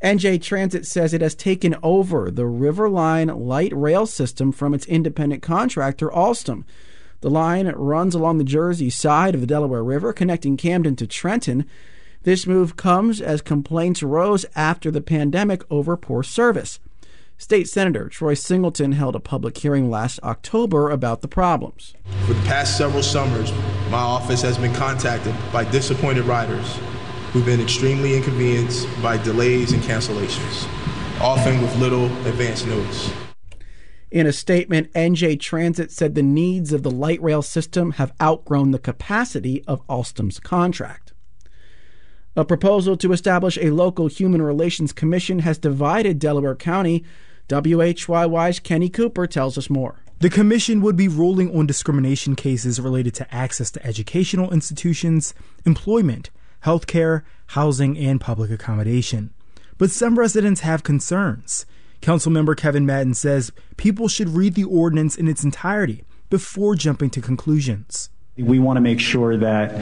NJ Transit says it has taken over the Riverline light rail system from its independent contractor, Alstom. The line runs along the Jersey side of the Delaware River, connecting Camden to Trenton. This move comes as complaints rose after the pandemic over poor service. State Senator Troy Singleton held a public hearing last October about the problems. For the past several summers, my office has been contacted by disappointed riders who've been extremely inconvenienced by delays and cancellations, often with little advance notice. In a statement, NJ Transit said the needs of the light rail system have outgrown the capacity of Alstom's contract. A proposal to establish a local human relations commission has divided Delaware County. WHYY's Kenny Cooper tells us more. The commission would be ruling on discrimination cases related to access to educational institutions, employment, healthcare, housing, and public accommodation. But some residents have concerns. Councilmember Kevin Madden says people should read the ordinance in its entirety before jumping to conclusions. We want to make sure that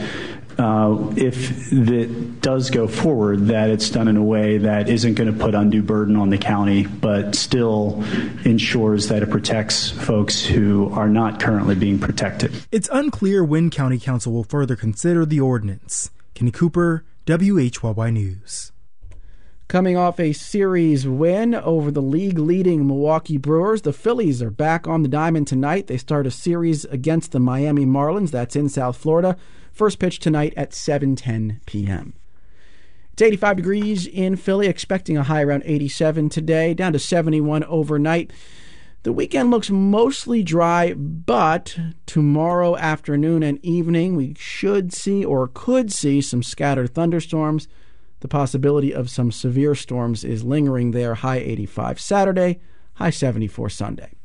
if it does go forward, that it's done in a way that isn't going to put undue burden on the county, but still ensures that it protects folks who are not currently being protected. It's unclear when County Council will further consider the ordinance. Kenny Cooper, WHYY News. Coming off a series win over the league-leading Milwaukee Brewers, the Phillies are back on the diamond tonight. They start a series against the Miami Marlins. That's in South Florida. First pitch tonight at 7:10 p.m. It's 85 degrees in Philly, expecting a high around 87 today, down to 71 overnight. The weekend looks mostly dry, but tomorrow afternoon and evening we should see or could see some scattered thunderstorms. The possibility of some severe storms is lingering there. High 85 Saturday, high 74 Sunday.